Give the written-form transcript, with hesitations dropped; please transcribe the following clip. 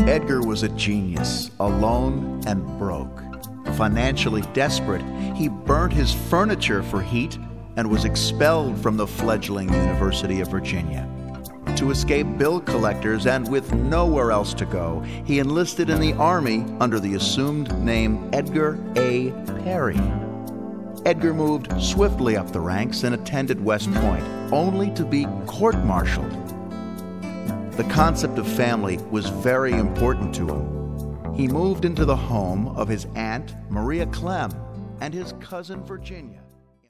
Edgar was a genius, alone and broke. Financially desperate, he burnt his furniture for heat and was expelled from the fledgling University of Virginia. To escape bill collectors and with nowhere else to go, he enlisted in the Army under the assumed name Edgar A. Perry. Edgar moved swiftly up the ranks and attended West Point, only to be court-martialed. The concept of family was very important to him. He moved into the home of his aunt, Maria Clem, and his cousin, Virginia.